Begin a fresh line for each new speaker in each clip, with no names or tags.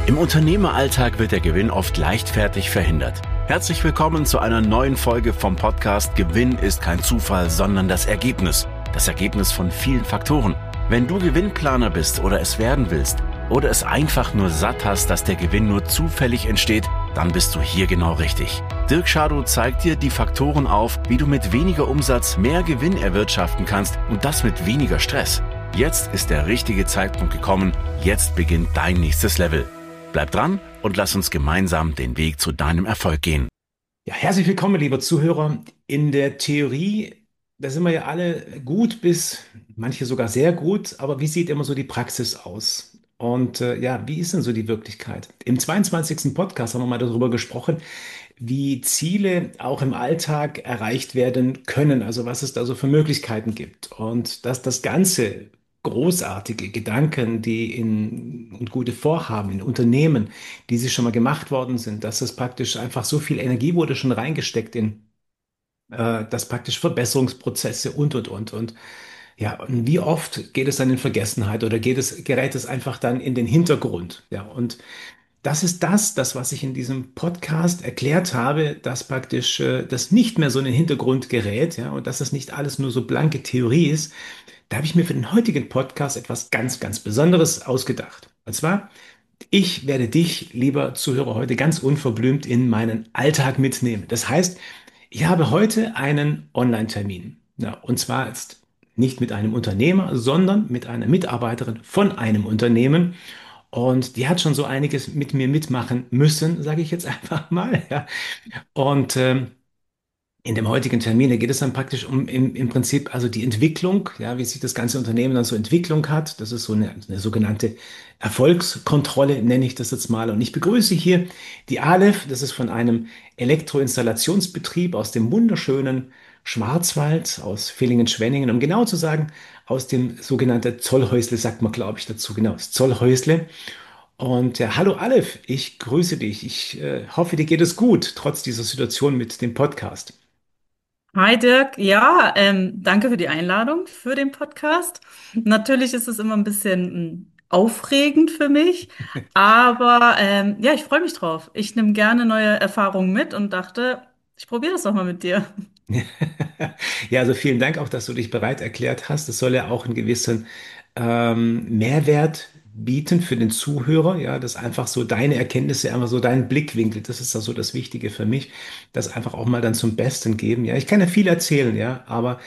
Im Unternehmeralltag wird der Gewinn oft leichtfertig verhindert. Herzlich willkommen zu einer neuen Folge vom Podcast Gewinn ist kein Zufall, sondern das Ergebnis. Das Ergebnis von vielen Faktoren. Wenn du Gewinnplaner bist oder es werden willst oder es einfach nur satt hast, dass der Gewinn nur zufällig entsteht, dann bist du hier genau richtig. Dirk Schadow zeigt dir die Faktoren auf, wie du mit weniger Umsatz mehr Gewinn erwirtschaften kannst und das mit weniger Stress. Jetzt ist der richtige Zeitpunkt gekommen. Jetzt beginnt dein nächstes Level. Bleib dran und lass uns gemeinsam den Weg zu deinem Erfolg gehen.
Ja, herzlich willkommen, lieber Zuhörer. In der Theorie, da sind wir ja alle gut bis manche sogar sehr gut, aber wie sieht immer so die Praxis aus? Und ja, wie ist denn so die Wirklichkeit? Im 22. Podcast haben wir mal darüber gesprochen, wie Ziele auch im Alltag erreicht werden können, also was es da so für Möglichkeiten gibt. Und dass das Ganze großartige Gedanken, und gute Vorhaben in Unternehmen, die sie schon mal gemacht worden sind, dass es praktisch einfach so viel Energie wurde schon reingesteckt in das praktisch Verbesserungsprozesse und. Ja, und wie oft geht es dann in Vergessenheit oder gerät es einfach dann in den Hintergrund? Ja, und das ist das, was ich in diesem Podcast erklärt habe, dass praktisch das nicht mehr so in den Hintergrund gerät, ja, und dass das nicht alles nur so blanke Theorie ist. Da habe ich mir für den heutigen Podcast etwas ganz, ganz Besonderes ausgedacht. Und zwar, ich werde dich, lieber Zuhörer, heute ganz unverblümt in meinen Alltag mitnehmen. Das heißt, ich habe heute einen Online-Termin. Ja, und zwar jetzt nicht mit einem Unternehmer, sondern mit einer Mitarbeiterin von einem Unternehmen. Und die hat schon so einiges mit mir mitmachen müssen, sage ich jetzt einfach mal. Ja. Und in dem heutigen Termin, da geht es dann praktisch um im Prinzip also die Entwicklung, ja, wie sich das ganze Unternehmen dann so Entwicklung hat. Das ist so eine sogenannte Erfolgskontrolle, nenne ich das jetzt mal. Und ich begrüße hier die Aleph, das ist von einem Elektroinstallationsbetrieb aus dem wunderschönen Schwarzwald, aus Villingen-Schwenningen, um genau zu sagen, aus dem sogenannten Zollhäusle, sagt man, glaube ich, dazu, genau, das Zollhäusle. Und ja, hallo Aleph, ich grüße dich. Ich hoffe, dir geht es gut, trotz dieser Situation mit dem Podcast.
Hi Dirk, ja, danke für die Einladung für den Podcast. Natürlich ist es immer ein bisschen aufregend für mich, aber ja, ich freue mich drauf. Ich nehme gerne neue Erfahrungen mit und dachte, ich probiere das doch mal mit dir.
Ja, also vielen Dank auch, dass du dich bereit erklärt hast. Es soll ja auch einen gewissen Mehrwert bieten für den Zuhörer. Ja, dass einfach so deine Erkenntnisse, einfach so dein Blickwinkel, das ist da so das Wichtige für mich, das einfach auch mal dann zum Besten geben. Ja, ich kann ja viel erzählen, ja, aber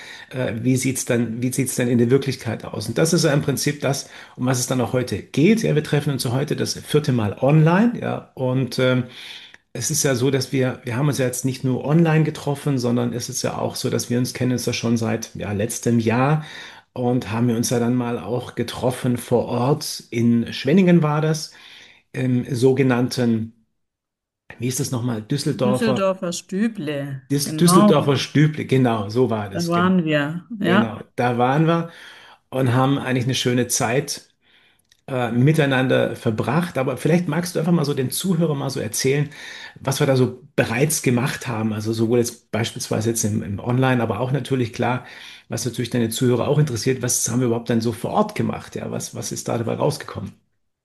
wie sieht's dann in der Wirklichkeit aus? Und das ist ja im Prinzip das, um was es dann auch heute geht. Ja, wir treffen uns ja heute das vierte Mal online, ja, und es ist ja so, dass wir haben uns ja jetzt nicht nur online getroffen, sondern es ist ja auch so, dass wir uns kennen uns ja schon seit ja, letztem Jahr und haben wir uns ja dann mal auch getroffen vor Ort. In Schwenningen war das, im sogenannten, wie ist das nochmal,
Düsseldorfer Stüble,
Düsseldorfer
genau,
Stüble, genau, so war
da
das,
waren wir,
genau,
ja.
da waren wir und haben eigentlich eine schöne Zeit miteinander verbracht. Aber vielleicht magst du einfach mal so den Zuhörern mal so erzählen, was wir da so bereits gemacht haben. Also sowohl jetzt beispielsweise jetzt im Online, aber auch natürlich klar, was natürlich deine Zuhörer auch interessiert, was haben wir überhaupt dann so vor Ort gemacht? Ja, was ist da dabei rausgekommen?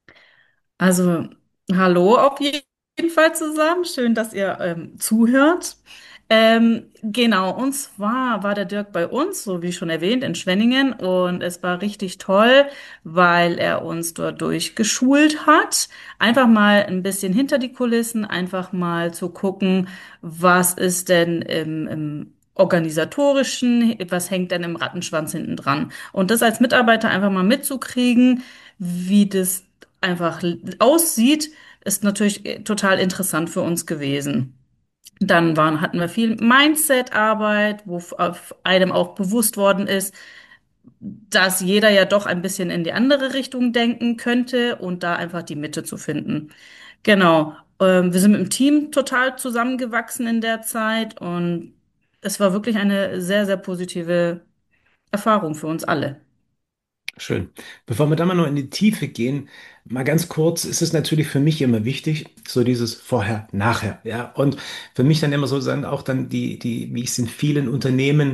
Also, hallo auf jeden Fall zusammen. Schön, dass ihr zuhört. Genau, und zwar war der Dirk bei uns, so wie schon erwähnt, in Schwenningen und es war richtig toll, weil er uns dort durchgeschult hat. Einfach mal ein bisschen hinter die Kulissen, einfach mal zu gucken, was ist denn im organisatorischen, was hängt denn im Rattenschwanz hinten dran. Und das als Mitarbeiter einfach mal mitzukriegen, wie das einfach aussieht, ist natürlich total interessant für uns gewesen. Hatten wir viel Mindset-Arbeit, wo auf einem auch bewusst worden ist, dass jeder ja doch ein bisschen in die andere Richtung denken könnte und da einfach die Mitte zu finden. Genau. Wir sind mit dem Team total zusammengewachsen in der Zeit und es war wirklich eine sehr, sehr positive Erfahrung für uns alle.
Schön. Bevor wir da mal noch in die Tiefe gehen, mal ganz kurz, ist es natürlich für mich immer wichtig, so dieses Vorher, Nachher, ja. Und für mich dann immer so dann auch dann wie ich es in vielen Unternehmen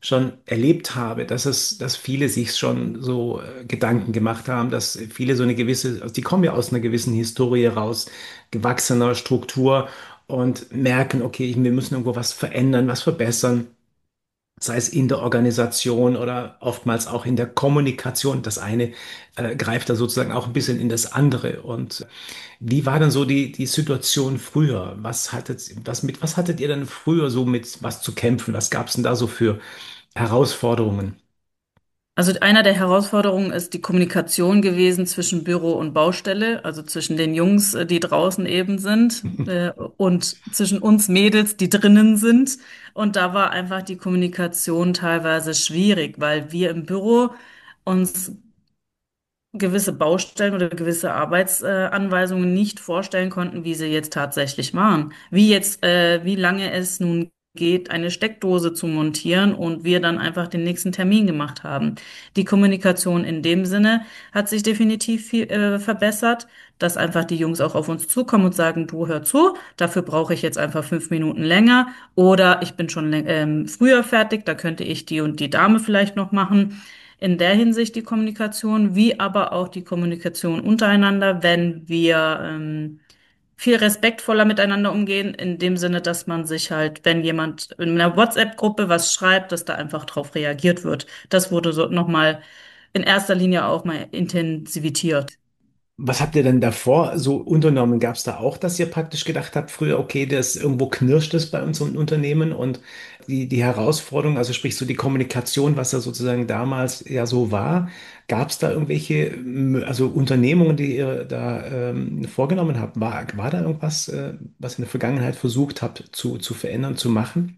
schon erlebt habe, dass viele sich schon so Gedanken gemacht haben, dass viele so eine gewisse, also die kommen ja aus einer gewissen Historie raus, gewachsener Struktur und merken, okay, wir müssen irgendwo was verändern, was verbessern, sei es in der Organisation oder oftmals auch in der Kommunikation. Das eine greift da sozusagen auch ein bisschen in das andere. Und wie war denn so die Situation früher? Was hattet ihr denn früher so mit was zu kämpfen? Was gab es denn da so für Herausforderungen?
Also einer der Herausforderungen ist die Kommunikation gewesen zwischen Büro und Baustelle, also zwischen den Jungs, die draußen eben sind, und zwischen uns Mädels, die drinnen sind. Und da war einfach die Kommunikation teilweise schwierig, weil wir im Büro uns gewisse Baustellen oder gewisse Arbeitsanweisungen nicht vorstellen konnten, wie sie jetzt tatsächlich waren. Wie lange es nun geht, eine Steckdose zu montieren und wir dann einfach den nächsten Termin gemacht haben. Die Kommunikation in dem Sinne hat sich definitiv verbessert, dass einfach die Jungs auch auf uns zukommen und sagen, du hör zu, dafür brauche ich jetzt einfach 5 Minuten länger oder ich bin schon früher fertig, da könnte ich die und die Dame vielleicht noch machen. In der Hinsicht die Kommunikation, wie aber auch die Kommunikation untereinander, wenn wir viel respektvoller miteinander umgehen, in dem Sinne, dass man sich halt, wenn jemand in einer WhatsApp-Gruppe was schreibt, dass da einfach drauf reagiert wird. Das wurde so nochmal in erster Linie auch mal intensiviert.
Was habt ihr denn davor so unternommen? Gab es da auch, dass ihr praktisch gedacht habt, früher, okay, das irgendwo knirscht es bei unserem Unternehmen und die Herausforderung, also sprich so die Kommunikation, was ja sozusagen damals ja so war, gab es da irgendwelche, also Unternehmungen, die ihr da vorgenommen habt? War da irgendwas, was ihr in der Vergangenheit versucht habt zu verändern, zu machen?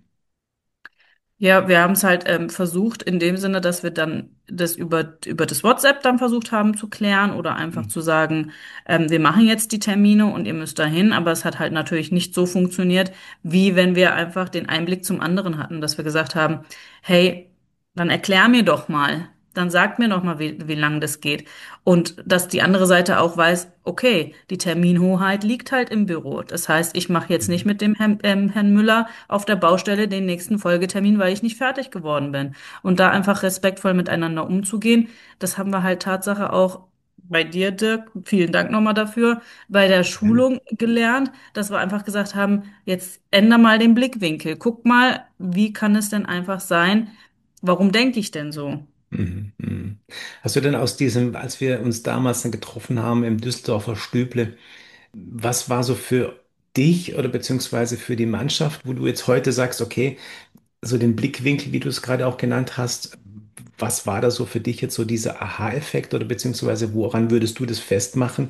Ja, wir haben es halt versucht in dem Sinne, dass wir dann das über das WhatsApp dann versucht haben zu klären oder einfach zu sagen, wir machen jetzt die Termine und ihr müsst dahin, aber es hat halt natürlich nicht so funktioniert, wie wenn wir einfach den Einblick zum anderen hatten, dass wir gesagt haben, hey, dann erklär mir doch mal, dann sag mir doch mal, wie lang das geht. Und dass die andere Seite auch weiß, okay, die Terminhoheit liegt halt im Büro. Das heißt, ich mache jetzt nicht
Mhm.
mit dem Herrn Müller auf der Baustelle den nächsten Folgetermin, weil ich nicht fertig geworden bin. Und da einfach respektvoll miteinander umzugehen, das haben wir halt Tatsache auch bei dir, Dirk, vielen Dank nochmal dafür, bei der
Gerne.
Schulung gelernt, dass wir einfach gesagt haben, jetzt änder mal den Blickwinkel. Guck mal, wie kann es denn einfach sein? Warum denke ich denn so?
Mhm, mhm. Hast du denn aus diesem, als wir uns damals dann getroffen haben im Düsseldorfer Stüble, was war so für dich oder beziehungsweise für die Mannschaft, wo du jetzt heute sagst, okay, so den Blickwinkel, wie du es gerade auch genannt hast, was war da so für dich jetzt so dieser Aha-Effekt oder beziehungsweise woran würdest du das festmachen,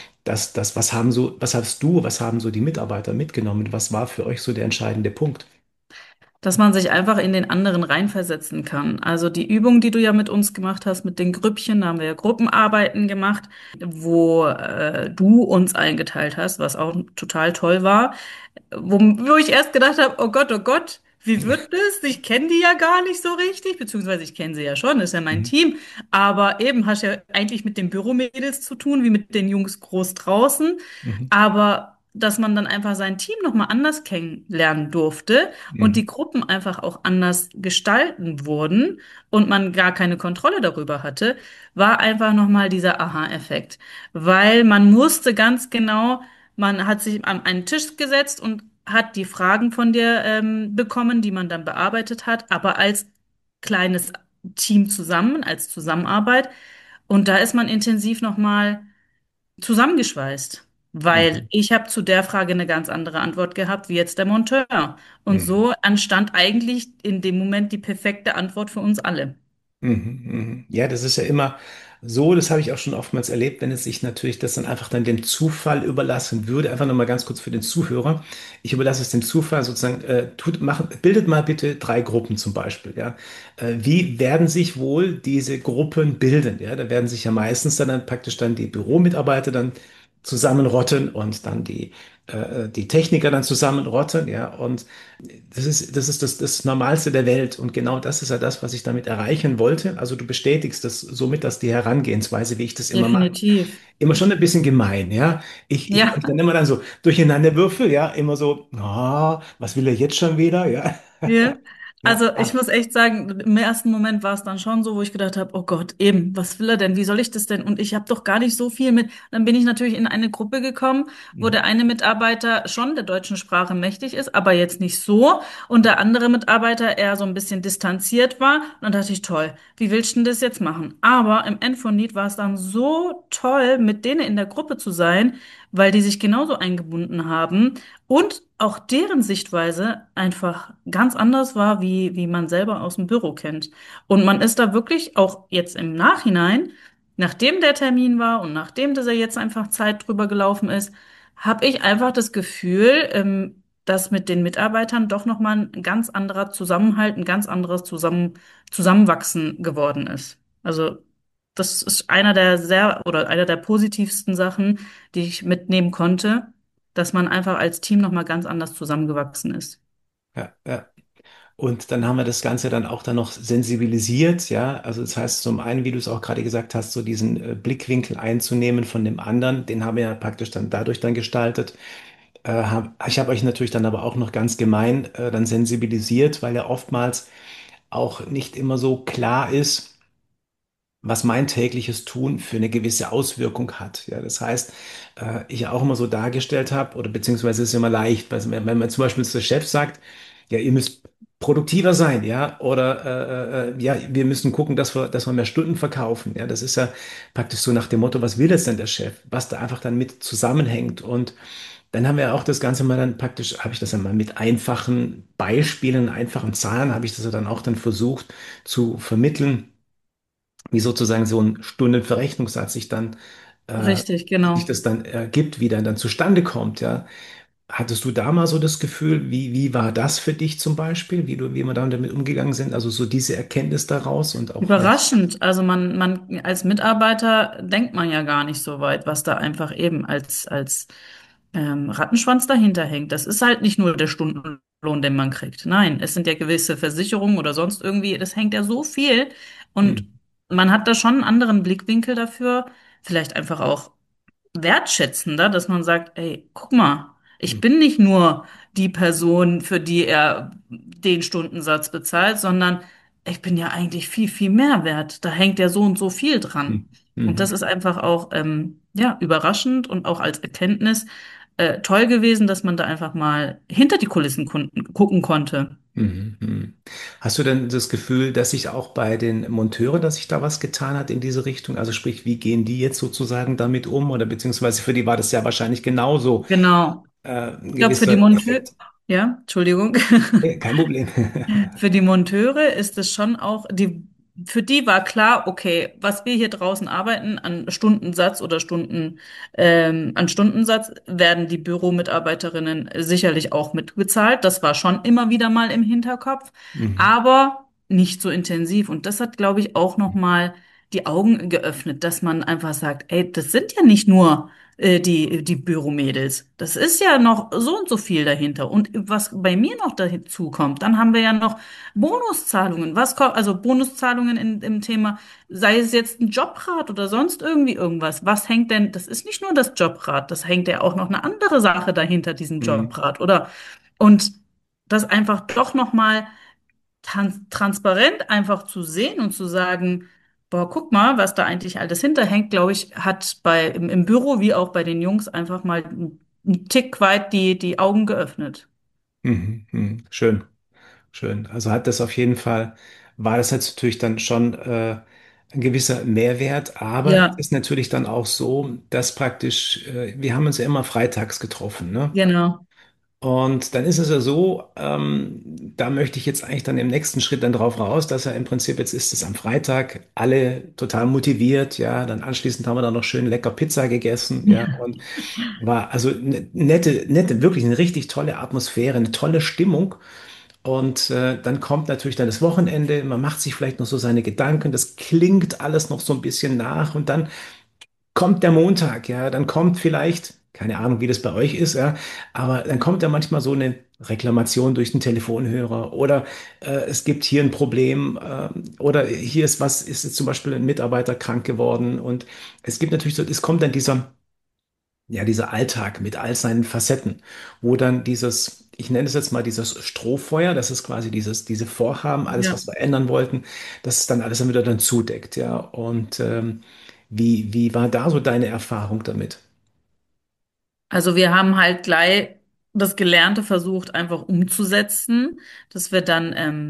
was haben so die Mitarbeiter mitgenommen? Was war für euch so der entscheidende Punkt?
Dass man sich einfach in den anderen reinversetzen kann. Also die Übung, die du ja mit uns gemacht hast, mit den Grüppchen, da haben wir ja Gruppenarbeiten gemacht, wo du uns eingeteilt hast, was auch total toll war, wo ich erst gedacht habe, oh Gott, wie wird das? Ich kenne die ja gar nicht so richtig, beziehungsweise ich kenne sie ja schon, ist ja mein
Mhm.
Team, aber eben hast ja eigentlich mit den Büromädels zu tun, wie mit den Jungs groß draußen,
Mhm.
aber dass man dann einfach sein Team nochmal anders kennenlernen durfte und
Mhm.
die Gruppen einfach auch anders gestalten wurden und man gar keine Kontrolle darüber hatte, war einfach nochmal dieser Aha-Effekt. Weil man musste ganz genau, man hat sich an einen Tisch gesetzt und hat die Fragen von dir bekommen, die man dann bearbeitet hat, aber als kleines Team zusammen, als Zusammenarbeit. Und da ist man intensiv nochmal zusammengeschweißt, weil
Mhm.
ich habe zu der Frage eine ganz andere Antwort gehabt wie jetzt der Monteur. Und
Mhm.
so entstand eigentlich in dem Moment die perfekte Antwort für uns alle.
Mhm, mhm. Ja, das ist ja immer so, das habe ich auch schon oftmals erlebt, wenn es sich natürlich das dann einfach dann dem Zufall überlassen würde. Einfach nochmal ganz kurz für den Zuhörer. Ich überlasse es dem Zufall sozusagen, bildet mal bitte drei Gruppen zum Beispiel, ja. Wie werden sich wohl diese Gruppen bilden? Ja, da werden sich ja meistens dann praktisch dann die Büromitarbeiter dann zusammenrotten und dann die Techniker dann zusammenrotten, ja. Und das ist das Normalste der Welt. Und genau das ist ja das, was ich damit erreichen wollte. Also du bestätigst das somit, dass die Herangehensweise, wie ich das immer mache,
Definitiv.
immer schon ein bisschen gemein, ja. Wenn
Ja,
ich dann immer dann so durcheinander würfel, ja, immer so, was will er jetzt schon wieder, ja.
ja.
Ja,
Also ich muss echt sagen, im ersten Moment war es dann schon so, wo ich gedacht habe, oh Gott, eben, was will er denn? Wie soll ich das denn? Und ich habe doch gar nicht so viel mit. Dann bin ich natürlich in eine Gruppe gekommen, wo
mhm.
der eine Mitarbeiter schon der deutschen Sprache mächtig ist, aber jetzt nicht so. Und der andere Mitarbeiter eher so ein bisschen distanziert war. Und dann dachte ich, toll, wie willst du denn das jetzt machen? Aber im End von Lied war es dann so toll, mit denen in der Gruppe zu sein, weil die sich genauso eingebunden haben. Und auch deren Sichtweise einfach ganz anders war, wie man selber aus dem Büro kennt. Und man ist da wirklich auch jetzt im Nachhinein, nachdem der Termin war und nachdem, dass er jetzt einfach Zeit drüber gelaufen ist, habe ich einfach das Gefühl, dass mit den Mitarbeitern doch nochmal ein ganz anderer Zusammenhalt, ein ganz anderes Zusammenwachsen geworden ist. Also das ist einer der oder einer der positivsten Sachen, die ich mitnehmen konnte, dass man einfach als Team nochmal ganz anders zusammengewachsen ist.
Ja, ja. Und dann haben wir das Ganze dann auch dann noch sensibilisiert, ja. Also das heißt, zum einen, wie du es auch gerade gesagt hast, so diesen Blickwinkel einzunehmen von dem anderen, den haben wir ja praktisch dann dadurch dann gestaltet. Ich habe euch natürlich dann aber auch noch ganz gemein dann sensibilisiert, weil ja oftmals auch nicht immer so klar ist, was mein tägliches Tun für eine gewisse Auswirkung hat. Ja, das heißt, ich auch immer so dargestellt habe, oder beziehungsweise es ist immer leicht, weil wenn man zum Beispiel der Chef sagt, ja, ihr müsst produktiver sein, ja, oder ja, wir müssen gucken, dass wir mehr Stunden verkaufen. Ja, das ist ja praktisch so nach dem Motto, was will das denn der Chef? Was da einfach dann mit zusammenhängt. Und dann haben wir auch das Ganze mal dann praktisch, habe ich das dann mal mit einfachen Beispielen, einfachen Zahlen, habe ich das ja dann auch dann versucht zu vermitteln, wie sozusagen so ein Stundenverrechnungssatz
Richtig,
sich
genau.
das dann ergibt, wie der dann zustande kommt, ja. Hattest du da mal so das Gefühl, wie war das für dich zum Beispiel, wie wir dann damit umgegangen sind? Also so diese Erkenntnis daraus und auch vielleicht.
Überraschend. Also man als Mitarbeiter denkt man ja gar nicht so weit, was da einfach eben als Rattenschwanz dahinter hängt. Das ist halt nicht nur der Stundenlohn, den man kriegt. Nein, es sind ja gewisse Versicherungen oder sonst irgendwie, das hängt ja so viel. Und
Hm,
man hat da schon einen anderen Blickwinkel dafür. Vielleicht einfach auch wertschätzender, dass man sagt, ey, guck mal, ich
hm,
bin nicht nur die Person, für die er den Stundensatz bezahlt, sondern ich bin ja eigentlich viel, viel mehr wert. Da hängt ja so und so viel dran.
hm,
Und das
hm,
ist einfach auch, ja, überraschend und auch als Erkenntnis toll gewesen, dass man da einfach mal hinter die Kulissen gucken konnte.
hm. Hast du denn das Gefühl, dass sich auch bei den Monteuren, dass sich da was getan hat in diese Richtung? Also sprich, wie gehen die jetzt sozusagen damit um? Oder beziehungsweise für die war das ja wahrscheinlich genauso
Genau.
ein
Ich glaube, für die
gewisser
Monteure,
Effekt.
ja, Entschuldigung.
Kein Problem.
Für die Monteure ist es schon auch, für die war klar, okay, was wir hier draußen arbeiten an Stundensatz oder an Stundensatz werden die Büromitarbeiterinnen sicherlich auch mitbezahlt. Das war schon immer wieder mal im Hinterkopf,
Mhm.
aber nicht so intensiv. Und das hat, glaube ich, auch nochmal die Augen geöffnet, dass man einfach sagt, ey, das sind ja nicht nur die Büromädels. Das ist ja noch so und so viel dahinter. Und was bei mir noch dazu kommt, dann haben wir ja noch Bonuszahlungen. Was kommt, also Bonuszahlungen im Thema, sei es jetzt ein Jobrat oder sonst irgendwie irgendwas. Was hängt denn, das ist nicht nur das Jobrat, das hängt ja auch noch eine andere Sache dahinter, diesem
Mhm.
Jobrat, oder? Und das einfach doch nochmal transparent einfach zu sehen und zu sagen, boah, guck mal, was da eigentlich alles hinterhängt, glaube ich, hat im Büro wie auch bei den Jungs einfach mal einen Tick weit die Augen geöffnet.
Mhm. Mhm. Schön, schön. Also hat das auf jeden Fall, war das jetzt natürlich dann schon ein gewisser Mehrwert, aber es
Ja,
ist natürlich dann auch so, dass praktisch, wir haben uns ja immer freitags getroffen, ne?
genau.
Und dann ist es ja so, da möchte ich jetzt eigentlich dann im nächsten Schritt dann drauf raus, dass ja im Prinzip jetzt ist es am Freitag, alle total motiviert, ja, dann anschließend haben wir dann noch schön lecker Pizza gegessen, ja,
Ja.
und war also eine nette, wirklich eine richtig tolle Atmosphäre, eine tolle Stimmung. Und dann kommt natürlich dann das Wochenende, man macht sich vielleicht noch so seine Gedanken, das klingt alles noch so ein bisschen nach und dann kommt der Montag, ja, dann kommt vielleicht, keine Ahnung, wie das bei euch ist, ja, aber dann kommt ja manchmal so eine Reklamation durch den Telefonhörer oder es gibt hier ein Problem oder hier ist was, ist jetzt zum Beispiel ein Mitarbeiter krank geworden und es gibt natürlich so, es kommt dann dieser ja, dieser Alltag mit all seinen Facetten, wo dann dieses, ich nenne es jetzt mal dieses Strohfeuer, das ist quasi diese Vorhaben, alles,
Ja.
was wir ändern wollten, dass es dann alles dann wieder dann zudeckt, ja. Und wie war da so deine Erfahrung damit?
Also wir haben halt gleich das Gelernte versucht einfach umzusetzen, dass wir dann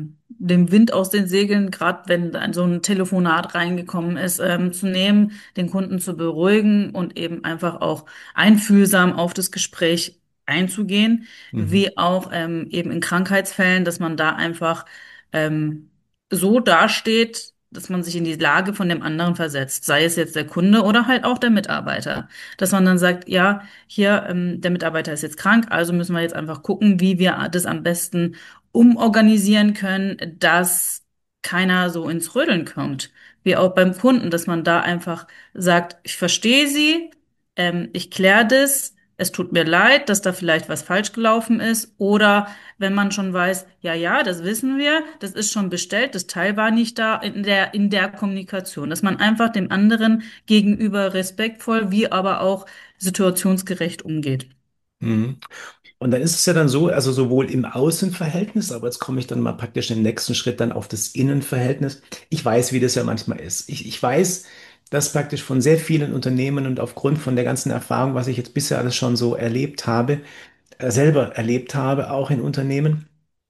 den Wind aus den Segeln, gerade wenn dann so ein Telefonat reingekommen ist, zu nehmen, den Kunden zu beruhigen und eben einfach auch einfühlsam auf das Gespräch einzugehen,
Mhm.
wie auch eben in Krankheitsfällen, dass man da einfach ähm, so dasteht, dass man sich in die Lage von dem anderen versetzt, sei es jetzt der Kunde oder halt auch der Mitarbeiter, dass man dann sagt, ja, hier, der Mitarbeiter ist jetzt krank, also müssen wir jetzt einfach gucken, wie wir das am besten umorganisieren können, dass keiner so ins Rödeln kommt. Wie auch beim Kunden, dass man da einfach sagt, ich verstehe Sie, ich kläre das, es tut mir leid, dass da vielleicht was falsch gelaufen ist. Oder wenn man schon weiß, ja, ja, das wissen wir, das ist schon bestellt, das Teil war nicht da in der Kommunikation, dass man einfach dem anderen gegenüber respektvoll, wie aber auch situationsgerecht umgeht.
Mhm. Und dann ist es ja dann so, also sowohl im Außenverhältnis, aber jetzt komme ich dann mal praktisch im nächsten Schritt dann auf das Innenverhältnis. Ich weiß, wie das ja manchmal ist. Ich weiß, dass praktisch von sehr vielen Unternehmen und aufgrund von der ganzen Erfahrung, was ich jetzt bisher alles schon so erlebt habe, selber erlebt habe, auch in Unternehmen,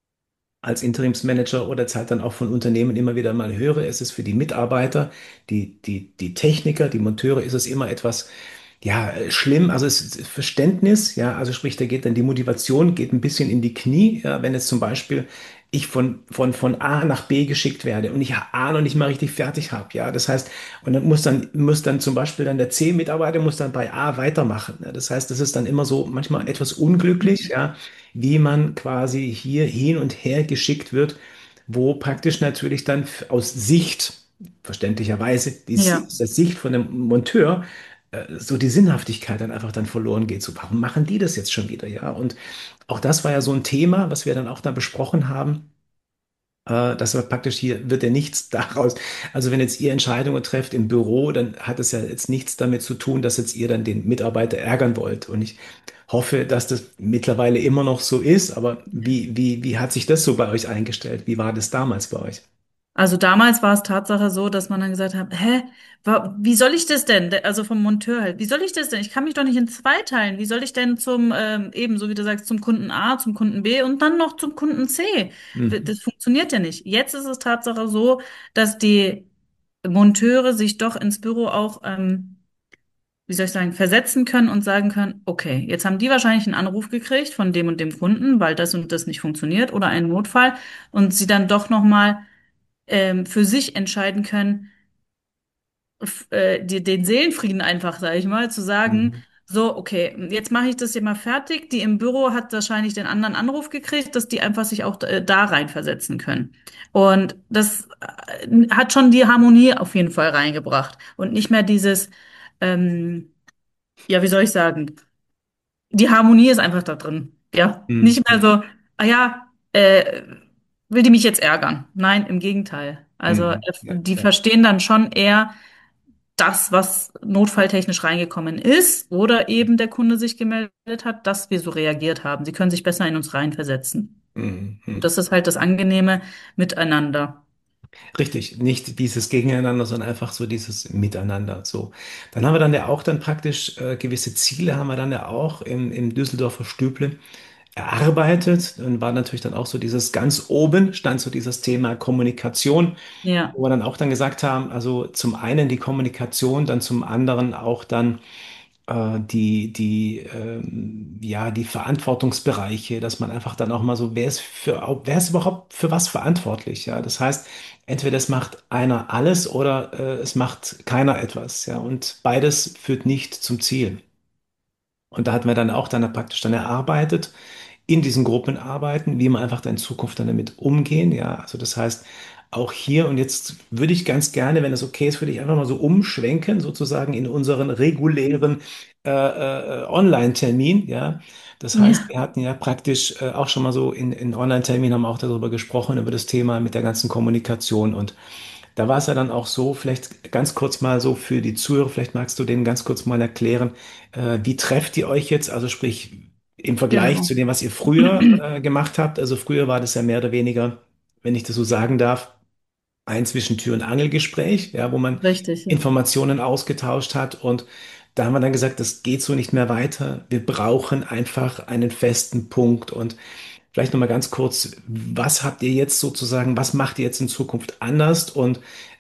als Interimsmanager oder jetzt halt dann auch von Unternehmen immer wieder mal höre, es ist für die Mitarbeiter, die Techniker, die Monteure, ist es immer etwas, ja, schlimm. Also es ist Verständnis, ja, also sprich, da geht dann die Motivation, geht ein bisschen in die Knie, ja, wenn jetzt zum Beispiel ich von A nach B geschickt werde und ich A noch nicht mal richtig fertig habe, ja, das heißt, und dann muss dann zum Beispiel dann der C-Mitarbeiter muss dann bei A weitermachen, ja, das heißt, das ist dann immer so manchmal etwas unglücklich, ja, wie man quasi hier hin und her geschickt wird, wo praktisch natürlich dann aus Sicht, verständlicherweise,
Ja.
aus der Sicht von dem Monteur, so die Sinnhaftigkeit dann einfach dann verloren geht. So, warum machen die das jetzt schon wieder? Ja, und auch das war ja so ein Thema, was wir dann auch da besprochen haben. Das war praktisch hier, wird ja nichts daraus. Also wenn jetzt ihr Entscheidungen trefft im Büro, dann hat es ja jetzt nichts damit zu tun, dass jetzt ihr dann den Mitarbeiter ärgern wollt. Und ich hoffe, dass das mittlerweile immer noch so ist. Aber wie hat sich das so bei euch eingestellt? Wie war das damals bei euch?
Also damals war es Tatsache so, dass man dann gesagt hat, hä, wie soll ich das denn? Also vom Monteur halt, wie soll ich das denn? Ich kann mich doch nicht in zwei teilen. Wie soll ich denn zum, eben, so wie du sagst, zum Kunden A, zum Kunden B und dann noch zum Kunden C?
Mhm.
Das funktioniert ja nicht. Jetzt ist es Tatsache so, dass die Monteure sich doch ins Büro auch, wie soll ich sagen, versetzen können und sagen können, okay, jetzt haben die wahrscheinlich einen Anruf gekriegt von dem und dem Kunden, weil das und das nicht funktioniert oder einen Notfall und sie dann doch nochmal für sich entscheiden können, den Seelenfrieden einfach, sage ich mal, zu sagen,
Mhm.
so, okay, jetzt mache ich das hier mal fertig. Die im Büro hat wahrscheinlich den anderen Anruf gekriegt, dass die einfach sich auch da reinversetzen können. Und das hat schon die Harmonie auf jeden Fall reingebracht und nicht mehr dieses, ja, wie soll ich sagen? Die Harmonie ist einfach da drin. Ja,
Mhm.
nicht mehr so, ah ja, will die mich jetzt ärgern? Nein, im Gegenteil. Also
Mhm. Ja,
die
ja.
verstehen dann schon eher das, was notfalltechnisch reingekommen ist oder eben der Kunde sich gemeldet hat, dass wir so reagiert haben. Sie können sich besser in uns reinversetzen.
Mhm.
Und
Mhm.
das ist halt das Angenehme miteinander.
Richtig, nicht dieses Gegeneinander, sondern einfach so dieses Miteinander. So, dann haben wir dann ja auch dann praktisch gewisse Ziele haben wir dann ja auch im Düsseldorfer Stüble erarbeitet. Und war natürlich dann auch so dieses ganz oben stand so dieses Thema Kommunikation,
Ja,
wo wir dann auch dann gesagt haben, also zum einen die Kommunikation, dann zum anderen auch dann ja, die Verantwortungsbereiche, dass man einfach dann auch mal so, wer ist überhaupt für was verantwortlich? Ja, das heißt, entweder es macht einer alles oder es macht keiner etwas. Ja, und beides führt nicht zum Ziel. Und da hatten wir dann auch dann praktisch dann erarbeitet in diesen Gruppenarbeiten, wie man einfach dann in Zukunft dann damit umgehen. Ja, also das heißt, auch hier und jetzt würde ich ganz gerne, wenn es okay ist, würde ich einfach mal so umschwenken, sozusagen in unseren regulären Online-Termin. Ja, das heißt,
ja,
wir hatten ja praktisch auch schon mal so in Online-Termin haben wir auch darüber gesprochen, über das Thema mit der ganzen Kommunikation und da war es ja dann auch so, vielleicht ganz kurz mal so für die Zuhörer, vielleicht magst du denen ganz kurz mal erklären, wie trefft ihr euch jetzt? Also sprich, im Vergleich zu
Genau.
dem, was ihr früher gemacht habt. Also früher war das ja mehr oder weniger, wenn ich das so sagen darf, ein zwischen Tür- und Angelgespräch, ja, wo man
Richtig, ja.
Informationen ausgetauscht hat. Und da haben wir dann gesagt, das geht so nicht mehr weiter. Wir brauchen einfach einen festen Punkt. Und vielleicht nochmal ganz kurz, was habt ihr jetzt sozusagen, was macht ihr jetzt in Zukunft anders? Und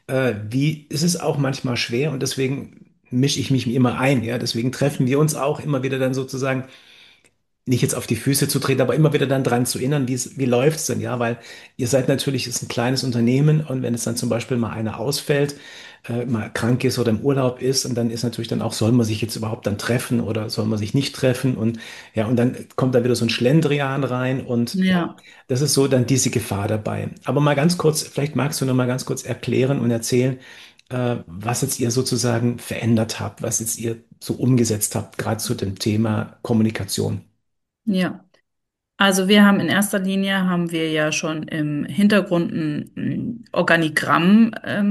wie ist es auch manchmal schwer? Und deswegen mische ich mich immer ein. Ja, deswegen treffen wir uns auch immer wieder dann sozusagen nicht jetzt auf die Füße zu treten, aber immer wieder dann dran zu erinnern, wie läuft's denn, ja, weil ihr seid natürlich, ist ein kleines Unternehmen und wenn es dann zum Beispiel mal einer ausfällt, mal krank ist oder im Urlaub ist und dann ist natürlich dann auch, soll man sich jetzt überhaupt dann treffen oder soll man sich nicht treffen und ja, und dann kommt da wieder so ein Schlendrian rein und ja,
Ja,
das ist so dann diese Gefahr dabei. Aber mal ganz kurz, vielleicht magst du noch mal ganz kurz erklären und erzählen, was jetzt ihr sozusagen verändert habt, was jetzt ihr so umgesetzt habt, gerade zu dem Thema Kommunikation.
ja. Also wir haben in erster Linie haben wir ja schon im Hintergrund ein Organigramm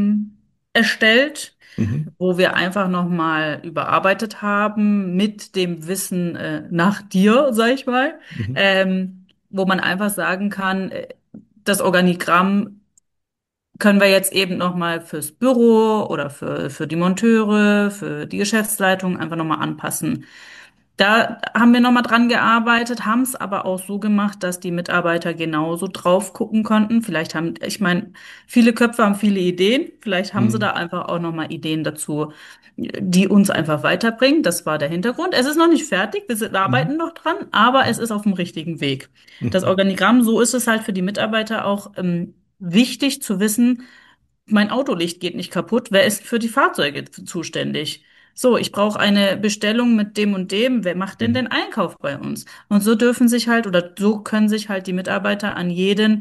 erstellt,
Mhm.
wo wir einfach nochmal überarbeitet haben mit dem Wissen nach dir, sag ich mal,
Mhm.
wo man einfach sagen kann, das Organigramm können wir jetzt eben nochmal fürs Büro oder für die Monteure, für die Geschäftsleitung einfach nochmal anpassen. Da haben wir nochmal dran gearbeitet, haben es aber auch so gemacht, dass die Mitarbeiter genauso drauf gucken konnten. Vielleicht haben, ich meine, viele Köpfe haben viele Ideen. Vielleicht haben sie da
Mhm.
einfach auch nochmal Ideen dazu, die uns einfach weiterbringen. Das war der Hintergrund. Es ist noch nicht fertig,
Mhm.
arbeiten noch dran, aber es ist auf dem richtigen Weg. Das
Mhm.
Organigramm, so ist es halt für die Mitarbeiter auch wichtig zu wissen, mein Autolicht geht nicht kaputt. Wer ist für die Fahrzeuge zuständig? So, ich brauche eine Bestellung mit dem und dem. Wer macht denn
Mhm.
den Einkauf bei uns? Und so dürfen sich halt oder so können sich halt die Mitarbeiter an jeden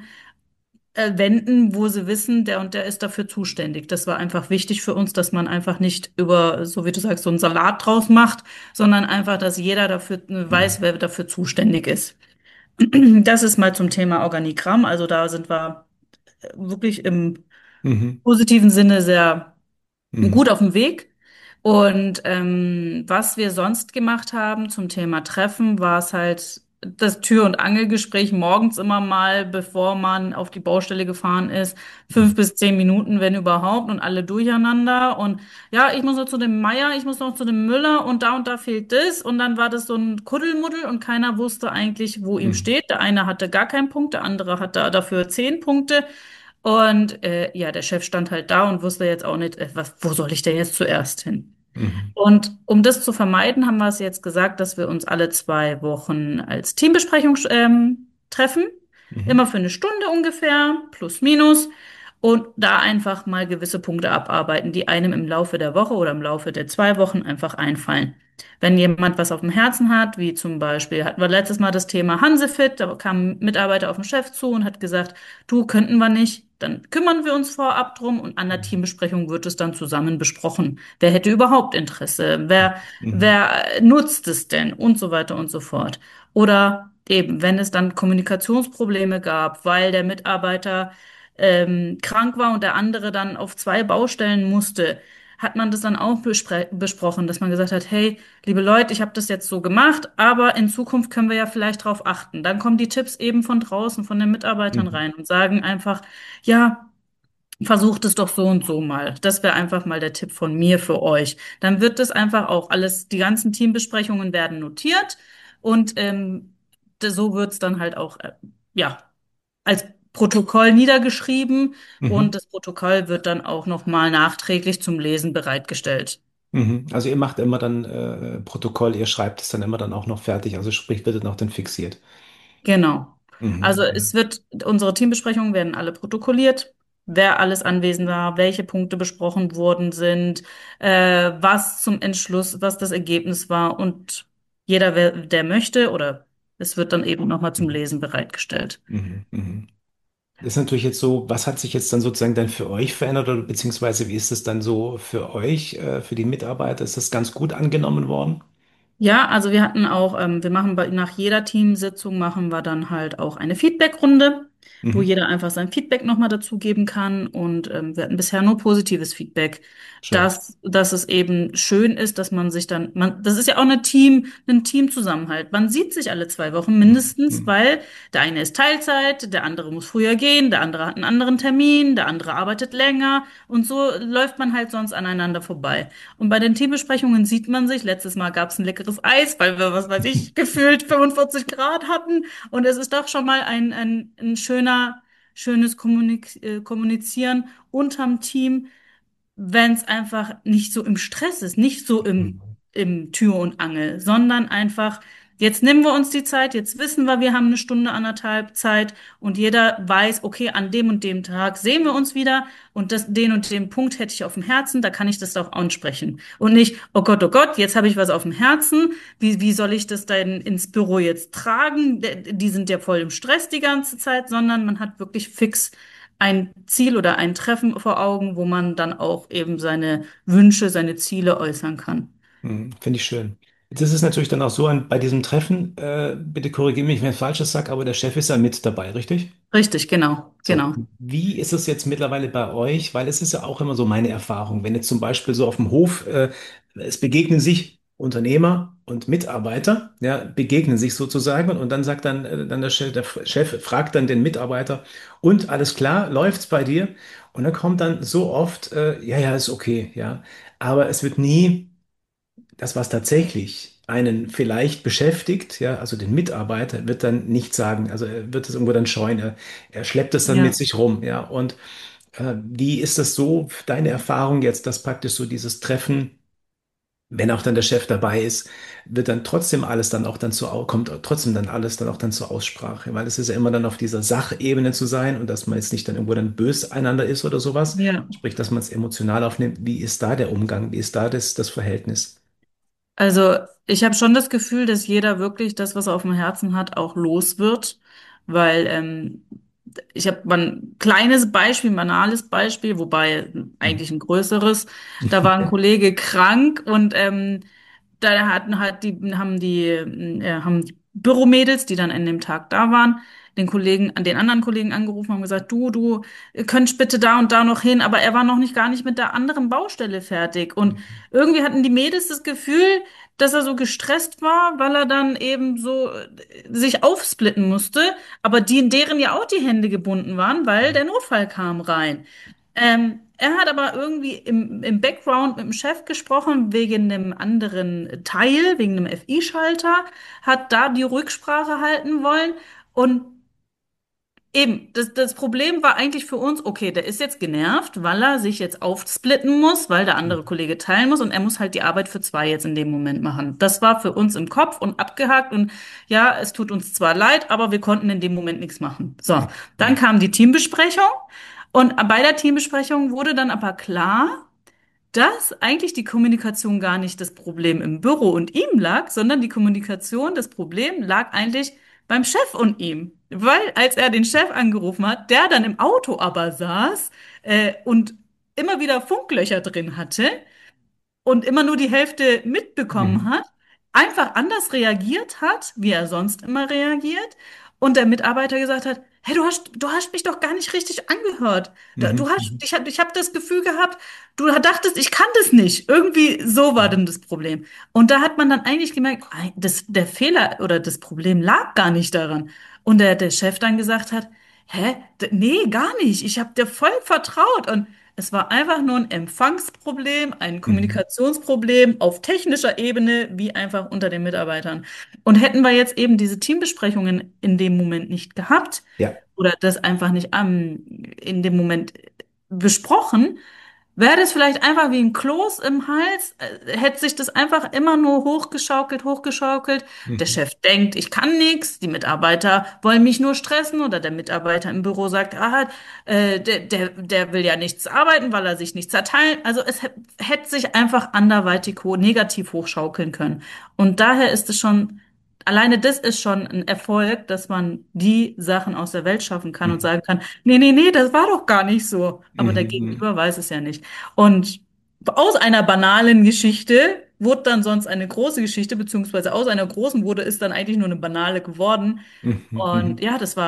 wenden, wo sie wissen, der und der ist dafür zuständig. Das war einfach wichtig für uns, dass man einfach nicht über, so wie du sagst, so einen Salat draus macht, sondern einfach, dass jeder dafür weiß,
Mhm.
wer dafür zuständig ist. Das ist mal zum Thema Organigramm. Also da sind wir wirklich im
Mhm.
positiven Sinne sehr
Mhm.
gut auf dem Weg. Und was wir sonst gemacht haben zum Thema Treffen, war es halt das Tür- und Angelgespräch morgens immer mal, bevor man auf die Baustelle gefahren ist,
Mhm.
5 bis 10 Minuten, wenn überhaupt, und alle durcheinander. Und ja, ich muss noch zu dem Meier, ich muss noch zu dem Müller und da fehlt das. Und dann war das so ein Kuddelmuddel und keiner wusste eigentlich, wo ihm
Mhm.
steht. Der eine hatte gar keinen Punkt, der andere hatte dafür 10 Punkte. Und ja, der Chef stand halt da und wusste jetzt auch nicht, wo soll ich denn jetzt zuerst hin?
Mhm.
Und um das zu vermeiden, haben wir es jetzt gesagt, dass wir uns alle 2 Wochen als Teambesprechung treffen.
Mhm.
Immer für eine Stunde ungefähr, plus minus. Und da einfach mal gewisse Punkte abarbeiten, die einem im Laufe der Woche oder im Laufe der 2 Wochen einfach einfallen. Wenn jemand was auf dem Herzen hat, wie zum Beispiel hatten wir letztes Mal das Thema Hansefit, da kam ein Mitarbeiter auf den Chef zu und hat gesagt, du, könnten wir nicht, dann kümmern wir uns vorab drum und an der Teambesprechung wird es dann zusammen besprochen. Wer hätte überhaupt Interesse?
Mhm.
Wer nutzt es denn? Und so weiter und so fort. Oder eben, wenn es dann Kommunikationsprobleme gab, weil der Mitarbeiter krank war und der andere dann auf 2 Baustellen musste, hat man das dann auch besprochen, dass man gesagt hat, hey, liebe Leute, ich habe das jetzt so gemacht, aber in Zukunft können wir ja vielleicht drauf achten. Dann kommen die Tipps eben von draußen, von den Mitarbeitern
Mhm.
rein und sagen einfach, ja, versucht es doch so und so mal. Das wäre einfach mal der Tipp von mir für euch. Dann wird das einfach auch alles, die ganzen Teambesprechungen werden notiert und so wird's dann halt auch, ja, als Protokoll niedergeschrieben und
Mhm.
das Protokoll wird dann auch nochmal nachträglich zum Lesen bereitgestellt.
Mhm. Also ihr macht immer dann Protokoll, ihr schreibt es dann immer dann auch noch fertig, also sprich, wird es noch dann fixiert.
Genau. Also
Mhm.
unsere Teambesprechungen werden alle protokolliert, wer alles anwesend war, welche Punkte besprochen worden sind, was zum Entschluss, was das Ergebnis war und jeder, der möchte, oder es wird dann eben nochmal zum
Mhm.
Lesen bereitgestellt.
Mhm. Mhm. Das ist natürlich jetzt so, was hat sich jetzt dann sozusagen dann für euch verändert oder beziehungsweise wie ist es dann so für euch, für die Mitarbeiter? Ist das ganz gut angenommen worden?
Ja, also wir hatten auch, wir machen nach jeder Teamsitzung machen wir dann halt auch eine Feedbackrunde. wo
Mhm.
jeder einfach sein Feedback nochmal dazugeben kann. Und wir hatten bisher nur positives Feedback,
Schön.
dass es eben schön ist, dass man sich dann, das ist ja auch ein Teamzusammenhalt. Man sieht sich alle 2 Wochen
Mhm.
mindestens,
Mhm.
weil der eine ist Teilzeit, der andere muss früher gehen, der andere hat einen anderen Termin, der andere arbeitet länger und so läuft man halt sonst aneinander vorbei. Und bei den Teambesprechungen sieht man sich, letztes Mal gab es ein leckeres Eis, weil wir, was weiß ich, gefühlt 45 Grad hatten. Und es ist doch schon mal ein schönes Kommunizieren unterm Team, wenn es einfach nicht so im Stress ist, nicht so
Mhm.
im Tür und Angel, sondern einfach, jetzt nehmen wir uns die Zeit, jetzt wissen wir, wir haben eine Stunde, anderthalb Zeit und jeder weiß, okay, an dem und dem Tag sehen wir uns wieder und den und den Punkt hätte ich auf dem Herzen, da kann ich das doch ansprechen. Und nicht, oh Gott, jetzt habe ich was auf dem Herzen, wie soll ich das denn ins Büro jetzt tragen? Die sind ja voll im Stress die ganze Zeit, sondern man hat wirklich fix ein Ziel oder ein Treffen vor Augen, wo man dann auch eben seine Wünsche, seine Ziele äußern kann.
Finde ich schön. Jetzt ist es natürlich dann auch so, bei diesem Treffen, bitte korrigiere mich, wenn ich Falsches sage, aber der Chef ist ja mit dabei, richtig?
Richtig, genau,
So,
genau.
wie ist es jetzt mittlerweile bei euch? Weil es ist ja auch immer so meine Erfahrung, wenn jetzt zum Beispiel so auf dem Hof, es begegnen sich Unternehmer und Mitarbeiter, ja, begegnen sich sozusagen und dann sagt dann der Chef fragt dann den Mitarbeiter, und alles klar, läuft's bei dir? Und dann kommt dann so oft, ja, ja, ist okay, ja, aber es wird nie das, was tatsächlich einen vielleicht beschäftigt, ja, also den Mitarbeiter, wird dann nicht sagen, also er wird es irgendwo dann scheuen, er schleppt es dann mit
Ja.
sich rum, ja. Und wie ist das so, deine Erfahrung jetzt, dass praktisch so dieses Treffen, wenn auch dann der Chef dabei ist, wird dann trotzdem alles dann auch dann kommt trotzdem dann alles dann auch dann zur Aussprache, weil es ist ja immer dann auf dieser Sachebene zu sein und dass man jetzt nicht dann irgendwo dann böse einander ist oder sowas,
Ja.
sprich, dass man es emotional aufnimmt. Wie ist da der Umgang? Wie ist da das Verhältnis?
Also ich habe schon das Gefühl, dass jeder wirklich das, was er auf dem Herzen hat, auch los wird, weil ich habe mal ein kleines Beispiel, ein banales Beispiel, wobei
Mhm.
eigentlich ein größeres. Da war ein Kollege krank und da haben die Büromädels, die dann an dem Tag da waren, den anderen Kollegen angerufen, haben gesagt, du könntest bitte da und da noch hin, aber er war noch nicht gar nicht mit der anderen Baustelle fertig. Und irgendwie hatten die Mädels das Gefühl, dass er so gestresst war, weil er dann eben so sich aufsplitten musste, aber deren ja auch die Hände gebunden waren, weil der Notfall kam rein. Er hat aber irgendwie im Background mit dem Chef gesprochen wegen einem anderen Teil, wegen einem FI-Schalter, hat da die Rücksprache halten wollen und eben, das Problem war eigentlich für uns, okay, der ist jetzt genervt, weil er sich jetzt aufsplitten muss, weil der andere Kollege teilen muss und er muss halt die Arbeit für zwei jetzt in dem Moment machen. Das war für uns im Kopf und abgehakt und ja, es tut uns zwar leid, aber wir konnten in dem Moment nichts machen. So, dann kam die Teambesprechung und bei der Teambesprechung wurde dann aber klar, dass eigentlich die Kommunikation gar nicht das Problem im Büro und ihm lag, sondern die Kommunikation, das Problem lag eigentlich beim Chef und ihm. Weil als er den Chef angerufen hat, der dann im Auto aber saß und immer wieder Funklöcher drin hatte, und immer nur die Hälfte mitbekommen
Mhm.
hat, einfach anders reagiert hat, wie er sonst immer reagiert, und der Mitarbeiter gesagt hat, hey, du hast mich doch gar nicht richtig angehört.
Mhm. Mhm.
Ich hab das Gefühl gehabt, du dachtest, ich kann das nicht. Irgendwie so war dann das Problem. Und da hat man dann eigentlich gemerkt, der Fehler oder das Problem lag gar nicht daran. Und der Chef dann gesagt hat, hä? Nee, gar nicht. Ich habe dir voll vertraut. Und es war einfach nur ein Empfangsproblem, ein
Mhm.
Kommunikationsproblem auf technischer Ebene, wie einfach unter den Mitarbeitern. Und hätten wir jetzt eben diese Teambesprechungen in dem Moment nicht gehabt
Ja.
oder das einfach nicht in dem Moment besprochen, wäre das vielleicht einfach wie ein Kloß im Hals, hätte sich das einfach immer nur hochgeschaukelt, hochgeschaukelt. Der
Mhm.
Chef denkt, ich kann nichts, die Mitarbeiter wollen mich nur stressen oder der Mitarbeiter im Büro sagt, der will ja nichts arbeiten, weil er sich nichts zerteilen. Also hätte sich einfach anderweitig negativ hochschaukeln können. Und daher ist es schon, alleine das ist schon ein Erfolg, dass man die Sachen aus der Welt schaffen kann und
Mhm.
sagen kann, nee, das war doch gar nicht so. Aber der
Mhm.
Gegenüber weiß es ja nicht. Und aus einer banalen Geschichte wurde dann sonst eine große Geschichte, beziehungsweise aus einer großen wurde es dann eigentlich nur eine banale geworden.
Mhm.
Und
Mhm.
ja, das war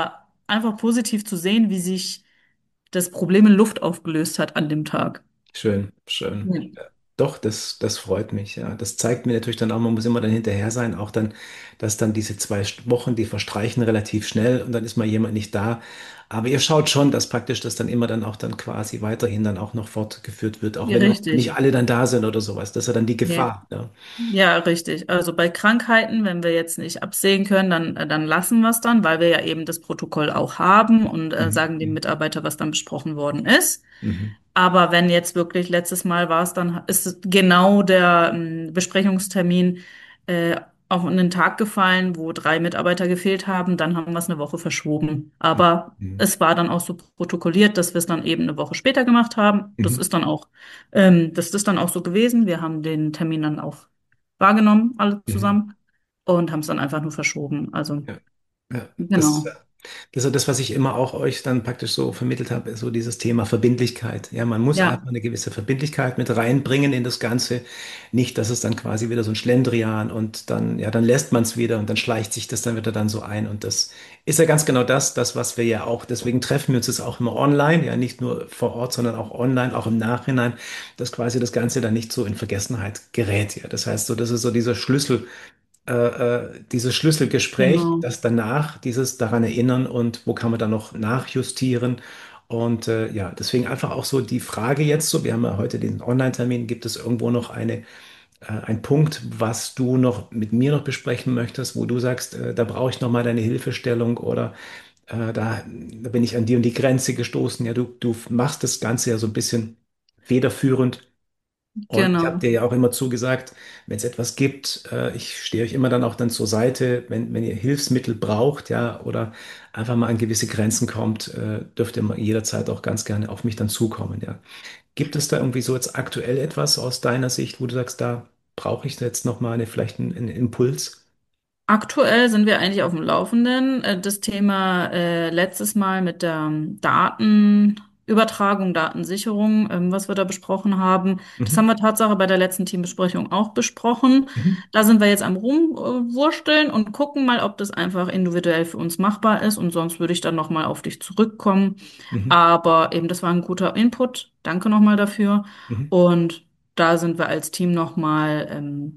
einfach positiv zu sehen, wie sich das Problem in Luft aufgelöst hat an dem Tag.
Schön, schön.
Ja.
Ja. Doch, das freut mich, ja. Das zeigt mir natürlich dann auch, man muss immer dann hinterher sein, auch dann, dass dann diese 2 Wochen, die verstreichen relativ schnell und dann ist mal jemand nicht da. Aber ihr schaut schon, dass praktisch das dann immer dann auch dann quasi weiterhin dann auch noch fortgeführt wird, auch
Ja,
wenn nicht
richtig.
alle dann da sind oder sowas. Das ist ja dann die
Ja.
Gefahr, ja.
Ja, richtig. Also bei Krankheiten, wenn wir jetzt nicht absehen können, dann lassen wir es dann, weil wir ja eben das Protokoll auch haben und
Mhm.
sagen dem
Mhm.
Mitarbeiter, was dann besprochen worden ist.
Mhm.
Aber wenn jetzt wirklich letztes Mal war es, dann ist es genau der Besprechungstermin äh, auf einen Tag gefallen, wo 3 Mitarbeiter gefehlt haben, dann haben wir es eine Woche verschoben. Aber
Mhm.
es war dann auch so protokolliert, dass wir es dann eben eine Woche später gemacht haben.
Mhm.
Das ist dann auch so gewesen. Wir haben den Termin dann auch wahrgenommen, alle
Mhm.
zusammen, und haben es dann einfach nur verschoben. Also,
Ja. Ja.
genau.
Das ist so das, was ich immer auch euch dann praktisch so vermittelt habe, ist so dieses Thema Verbindlichkeit. Ja, man muss
Ja,
einfach eine gewisse Verbindlichkeit mit reinbringen in das Ganze. Nicht, dass es dann quasi wieder so ein Schlendrian und dann, ja, dann lässt man es wieder und dann schleicht sich das dann wieder dann so ein. Und das ist ja ganz genau das, was wir ja auch, deswegen treffen wir uns jetzt auch immer online, ja, nicht nur vor Ort, sondern auch online, auch im Nachhinein, dass quasi das Ganze dann nicht so in Vergessenheit gerät. Ja, das heißt so, das ist so dieser Schlüssel dieses Schlüsselgespräch,
genau.
das danach, dieses daran erinnern und wo kann man dann noch nachjustieren. Und ja, deswegen einfach auch so die Frage jetzt so, wir haben ja heute den Online-Termin, gibt es irgendwo noch ein Punkt, was du noch mit mir noch besprechen möchtest, wo du sagst, da brauche ich noch mal deine Hilfestellung oder da bin ich an die und die Grenze gestoßen. Ja, du machst das Ganze ja so ein bisschen federführend. Und ich habe
Genau.
dir ja auch immer zugesagt, wenn es etwas gibt, ich stehe euch immer dann auch dann zur Seite, wenn ihr Hilfsmittel braucht, ja, oder einfach mal an gewisse Grenzen kommt, dürft ihr mal jederzeit auch ganz gerne auf mich dann zukommen, ja. Gibt es da irgendwie so jetzt aktuell etwas aus deiner Sicht, wo du sagst, da brauche ich jetzt noch mal vielleicht einen Impuls?
Aktuell sind wir eigentlich auf dem Laufenden. Das Thema letztes Mal mit der Datenübertragung, Datensicherung, was wir da besprochen haben, das haben
Mhm.
wir Tatsache bei der letzten Teambesprechung auch besprochen.
Mhm.
Da sind wir jetzt am Rumwursteln und gucken mal, ob das einfach individuell für uns machbar ist. Und sonst würde ich dann nochmal auf dich zurückkommen.
Mhm.
Aber eben, das war ein guter Input. Danke nochmal dafür.
Mhm.
Und da sind wir als Team nochmal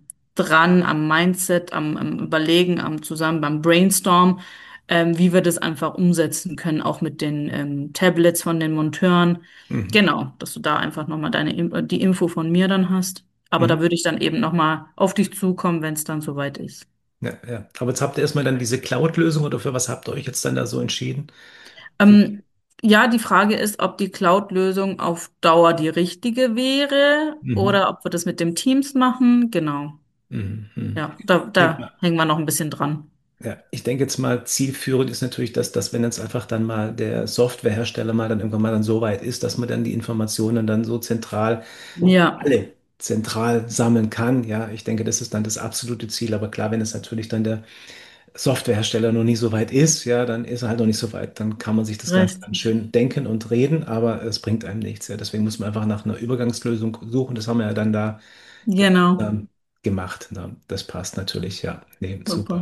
dran am Mindset, am Überlegen, am zusammen beim Brainstorm, wie wir das einfach umsetzen können, auch mit den Tablets von den Monteuren.
Mhm.
Genau, dass du da einfach nochmal die Info von mir dann hast. Aber da
Mhm.
würde ich dann eben nochmal auf dich zukommen, wenn es dann soweit ist.
Ja, ja. Aber jetzt habt ihr erstmal dann diese Cloud-Lösung oder für was habt ihr euch jetzt dann da so entschieden? Für,
Ähm, ja, die Frage ist, ob die Cloud-Lösung auf Dauer die richtige wäre
mhm.
oder ob wir das mit dem Teams machen. Genau.
Mhm. Mhm.
Ja, da hängen wir noch ein bisschen dran.
Ja, ich denke jetzt mal, zielführend ist natürlich, dass wenn jetzt einfach dann mal der Softwarehersteller mal dann irgendwann mal dann so weit ist, dass man dann die Informationen dann so zentral,
Ja,
alle zentral sammeln kann. Ja, ich denke, das ist dann das absolute Ziel. Aber klar, wenn es natürlich dann der Softwarehersteller noch nicht so weit ist, ja, dann ist er halt noch nicht so weit. Dann kann man sich das Ganze dann
richtig.
schön denken und reden, aber es bringt einem nichts. Ja, deswegen muss man einfach nach einer Übergangslösung suchen. Das haben wir ja dann da
Genau.
gemacht. Na, das passt natürlich, ja. Nee, super.
Super.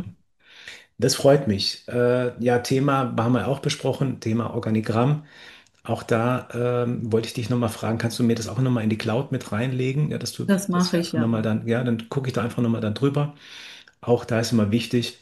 Das freut mich. Ja, Thema haben wir auch besprochen, Thema Organigramm. Auch da wollte ich dich nochmal fragen, kannst du mir das auch nochmal in die Cloud mit reinlegen? Ja, dass du
Das
das
mache ich,
einfach
ja.
nochmal dann, ja, dann gucke ich da einfach nochmal dann drüber. Auch da ist immer wichtig,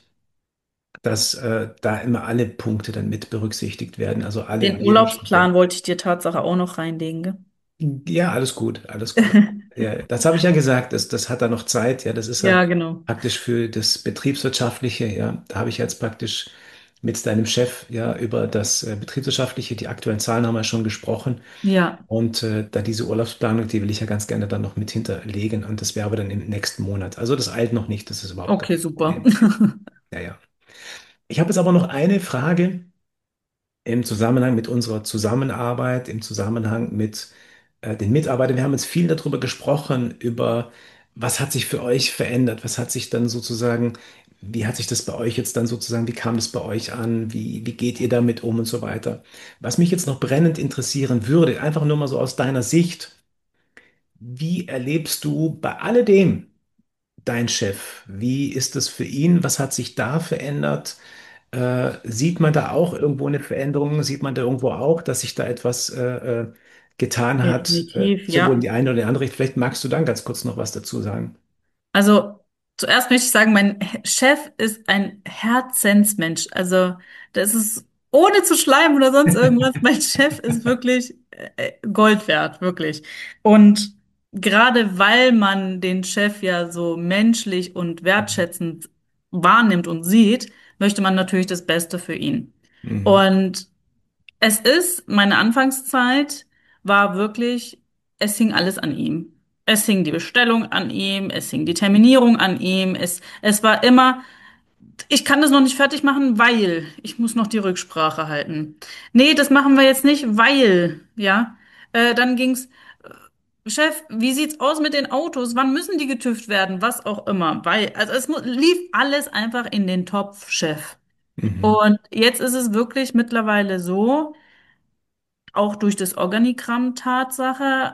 dass da immer alle Punkte dann mit berücksichtigt werden, also alle
Den
Nebenschritte.
Urlaubsplan wollte ich dir Tatsache auch noch reinlegen, gell?
Ja, alles gut, alles gut. Ja, das habe ich ja gesagt, das hat da noch Zeit. Ja, das ist ja
Ja, genau.
praktisch für das Betriebswirtschaftliche. Ja, da habe ich jetzt praktisch mit deinem Chef ja über das Betriebswirtschaftliche, die aktuellen Zahlen haben wir schon gesprochen.
Ja,
Und da diese Urlaubsplanung, die will ich ja ganz gerne dann noch mit hinterlegen. Und das wäre aber dann im nächsten Monat. Also das eilt noch nicht, das ist überhaupt gar
okay,
kein
super.
Problem. Ja, ja. Ich habe jetzt aber noch eine Frage im Zusammenhang mit unserer Zusammenarbeit, im Zusammenhang mit den Mitarbeitern. Wir haben jetzt viel darüber gesprochen, über was hat sich für euch verändert, was hat sich dann sozusagen, wie hat sich das bei euch jetzt dann sozusagen, wie kam das bei euch an, wie geht ihr damit um und so weiter. Was mich jetzt noch brennend interessieren würde, einfach nur mal so aus deiner Sicht, wie erlebst du bei alledem deinen Chef? Wie ist es für ihn? Was hat sich da verändert? Sieht man da auch irgendwo eine Veränderung? Sieht man da irgendwo auch, dass sich da etwas getan hat,
Definitiv,
sowohl in
ja.
die eine oder die andere Richtung? Vielleicht magst du dann ganz kurz noch was dazu sagen.
Also zuerst möchte ich sagen, mein Chef ist ein Herzensmensch. Also das ist ohne zu schleimen oder sonst irgendwas. Mein Chef ist wirklich Gold wert, wirklich. Und gerade weil man den Chef ja so menschlich und wertschätzend wahrnimmt und sieht, möchte man natürlich das Beste für ihn.
Mhm.
Und meine Anfangszeit war wirklich, es hing alles an ihm. Es hing die Bestellung an ihm, es hing die Terminierung an ihm, es war immer, ich kann das noch nicht fertig machen, weil ich muss noch die Rücksprache halten. Nee, das machen wir jetzt nicht, weil, ja. Dann ging's, Chef, wie sieht's aus mit den Autos? Wann müssen die getüft werden? Was auch immer. Weil, also lief alles einfach in den Topf, Chef.
Mhm.
Und jetzt ist es wirklich mittlerweile so, auch durch das Organigramm Tatsache,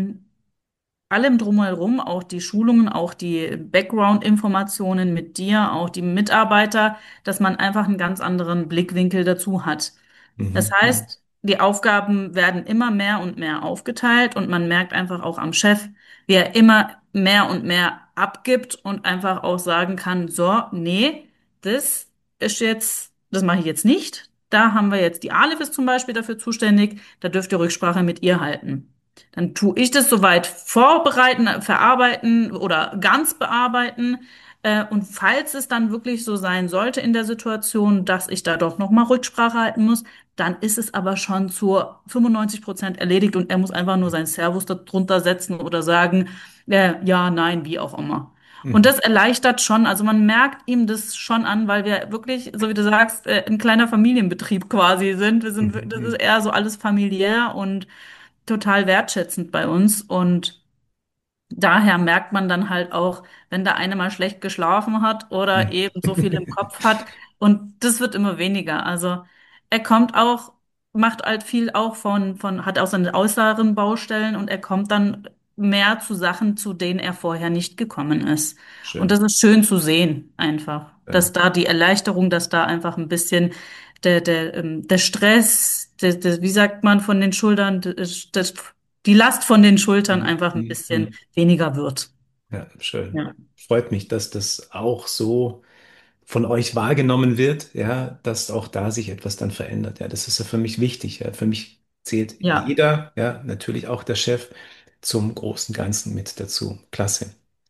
allem drumherum, auch die Schulungen, auch die Background-Informationen mit dir, auch die Mitarbeiter, dass man einfach einen ganz anderen Blickwinkel dazu hat. Das
Mhm. Mhm.
heißt, die Aufgaben werden immer mehr und mehr aufgeteilt und man merkt einfach auch am Chef, wie er immer mehr und mehr abgibt und einfach auch sagen kann, so, nee, das das mache ich jetzt nicht. Da haben wir jetzt die Alef ist zum Beispiel dafür zuständig, da dürft ihr Rücksprache mit ihr halten. Dann tue ich das soweit vorbereiten, verarbeiten oder ganz bearbeiten. Und falls es dann wirklich so sein sollte in der Situation, dass ich da doch nochmal Rücksprache halten muss, dann ist es aber schon zu 95% erledigt und er muss einfach nur sein Servus darunter setzen oder sagen, ja, nein, wie auch immer. Und
Mhm.
das erleichtert schon, also man merkt ihm das schon an, weil wir wirklich, so wie du sagst, ein kleiner Familienbetrieb quasi sind.
Mhm.
Das ist
Mhm.
eher so alles familiär und total wertschätzend bei uns. Und daher merkt man dann halt auch, wenn der eine mal schlecht geschlafen hat oder
Mhm.
eben so viel im Kopf hat. Und das wird immer weniger. Also er kommt auch, macht halt viel auch hat auch seine äußeren Baustellen und er kommt dann mehr zu Sachen, zu denen er vorher nicht gekommen ist. Und
Schön.
das ist schön zu sehen, einfach, dass
Schön.
da die Erleichterung, dass da einfach ein bisschen der Stress, wie sagt man, von den Schultern, die Last von den Schultern
Mhm.
einfach ein
Mhm.
bisschen
Mhm.
weniger wird.
Ja, schön.
Ja,
Freut mich, dass das auch so von euch wahrgenommen wird, ja, dass auch da sich etwas dann verändert. Ja, das ist ja für mich wichtig. Ja. Für mich zählt
ja,
jeder, ja, natürlich auch der Chef zum großen Ganzen mit dazu. Klasse.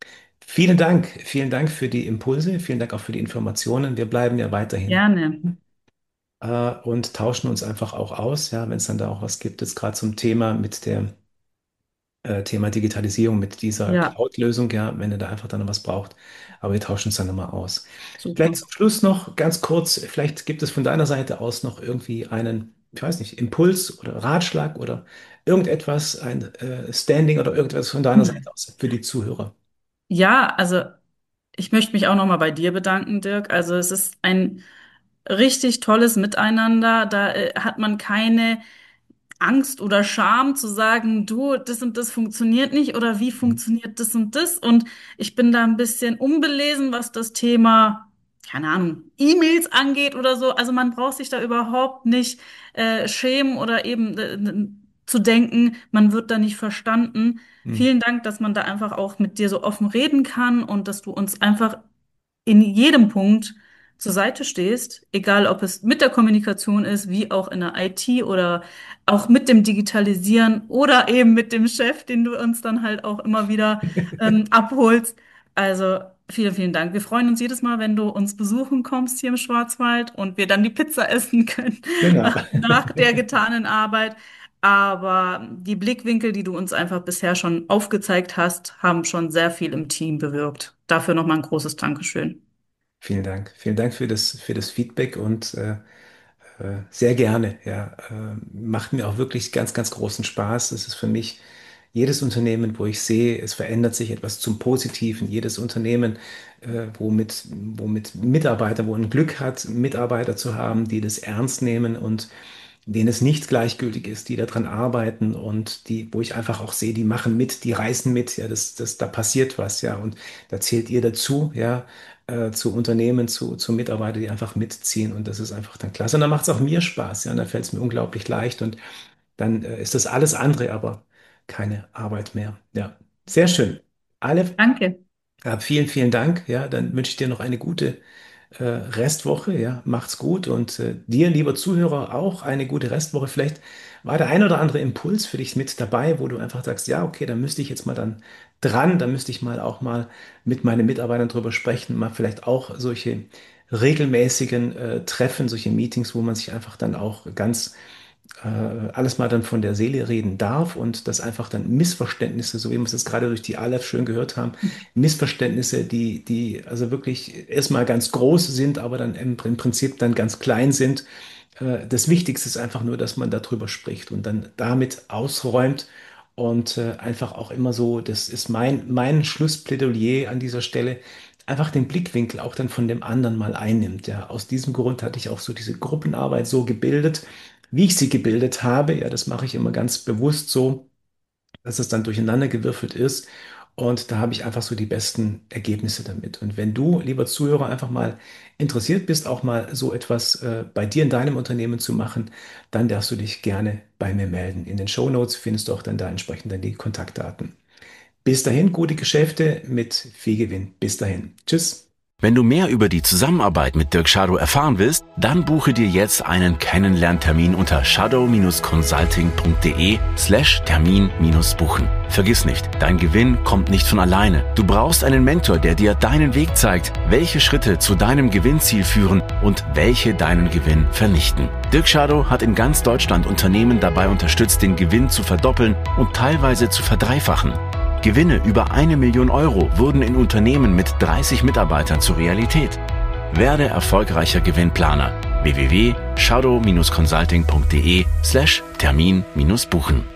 Vielen Dank für die Impulse, vielen Dank auch für die Informationen. Wir bleiben ja weiterhin
gerne.
und tauschen uns einfach auch aus, ja, wenn es dann da auch was gibt, jetzt gerade zum Thema mit der Thema Digitalisierung, mit dieser
Ja,
Cloud-Lösung, ja, wenn ihr da einfach dann noch was braucht. Aber wir tauschen uns dann nochmal aus. Vielleicht
super.
zum Schluss noch ganz kurz, vielleicht gibt es von deiner Seite aus noch irgendwie einen, ich weiß nicht, Impuls oder Ratschlag oder irgendetwas, ein Standing oder irgendetwas von deiner Seite aus für die Zuhörer.
Ja, also ich möchte mich auch nochmal bei dir bedanken, Dirk. Also es ist ein richtig tolles Miteinander. Da hat man keine Angst oder Scham zu sagen, du, das und das funktioniert nicht oder wie funktioniert das und das? Und ich bin da ein bisschen unbelesen, was das Thema, keine Ahnung, E-Mails angeht oder so. Also man braucht sich da überhaupt nicht schämen oder eben zu denken, man wird da nicht verstanden.
Hm.
Vielen Dank, dass man da einfach auch mit dir so offen reden kann und dass du uns einfach in jedem Punkt zur Seite stehst, egal ob es mit der Kommunikation ist, wie auch in der IT oder auch mit dem Digitalisieren oder eben mit dem Chef, den du uns dann halt auch immer wieder abholst. Also vielen Dank. Wir freuen uns jedes Mal, wenn du uns besuchen kommst hier im Schwarzwald und wir dann die Pizza essen können
Genau.
nach der getanen Arbeit. Aber die Blickwinkel, die du uns einfach bisher schon aufgezeigt hast, haben schon sehr viel im Team bewirkt. Dafür nochmal ein großes Dankeschön.
Vielen Dank. Vielen Dank für das Feedback und sehr gerne. Ja, macht mir auch wirklich ganz, ganz großen Spaß. Es ist für mich jedes Unternehmen, wo ich sehe, es verändert sich etwas zum Positiven. Jedes Unternehmen, womit Mitarbeiter, wo ein Glück hat, Mitarbeiter zu haben, die das ernst nehmen und denen es nicht gleichgültig ist, die daran arbeiten und die, wo ich einfach auch sehe, die machen mit, die reißen mit, ja, da passiert was, ja, und da zählt ihr dazu, ja. zu Unternehmen, zu Mitarbeitern, die einfach mitziehen. Und das ist einfach dann klasse. Und dann macht es auch mir Spaß. Ja, und dann fällt es mir unglaublich leicht. Und dann ist das alles andere, aber keine Arbeit mehr. Ja, sehr schön. Ale,
Danke.
vielen, vielen Dank. Ja, dann wünsche ich dir noch eine gute Restwoche. Ja, macht's gut und dir, lieber Zuhörer, auch eine gute Restwoche. Vielleicht war der ein oder andere Impuls für dich mit dabei, wo du einfach sagst, ja, okay, da müsste ich jetzt mal dann dran, da müsste ich mal auch mal mit meinen Mitarbeitern drüber sprechen, mal vielleicht auch solche regelmäßigen Treffen, solche Meetings, wo man sich einfach dann auch ganz alles mal dann von der Seele reden darf und dass einfach dann Missverständnisse, so wie wir es jetzt gerade durch die Aleph schön gehört haben, Missverständnisse, die also wirklich erstmal ganz groß sind, aber dann im Prinzip dann ganz klein sind. Das Wichtigste ist einfach nur, dass man darüber spricht und dann damit ausräumt und einfach auch immer so, das ist mein Schlussplädoyer an dieser Stelle, einfach den Blickwinkel auch dann von dem anderen mal einnimmt. Ja, aus diesem Grund hatte ich auch so diese Gruppenarbeit so gebildet, wie ich sie gebildet habe. Ja, das mache ich immer ganz bewusst so, dass es dann durcheinandergewürfelt ist. Und da habe ich einfach so die besten Ergebnisse damit. Und wenn du, lieber Zuhörer, einfach mal interessiert bist, auch mal so etwas bei dir in deinem Unternehmen zu machen, dann darfst du dich gerne bei mir melden. In den Shownotes findest du auch dann da entsprechend dann die Kontaktdaten. Bis dahin, gute Geschäfte mit viel Gewinn. Bis dahin. Tschüss.
Wenn du mehr über die Zusammenarbeit mit Dirk Schadow erfahren willst, dann buche dir jetzt einen Kennenlerntermin unter shadow-consulting.de/Termin-buchen. Vergiss nicht, dein Gewinn kommt nicht von alleine. Du brauchst einen Mentor, der dir deinen Weg zeigt, welche Schritte zu deinem Gewinnziel führen und welche deinen Gewinn vernichten. Dirk Schadow hat in ganz Deutschland Unternehmen dabei unterstützt, den Gewinn zu verdoppeln und teilweise zu verdreifachen. Gewinne über 1 Million Euro wurden in Unternehmen mit 30 Mitarbeitern zur Realität. Werde erfolgreicher Gewinnplaner. www.shadow-consulting.de/Termin-buchen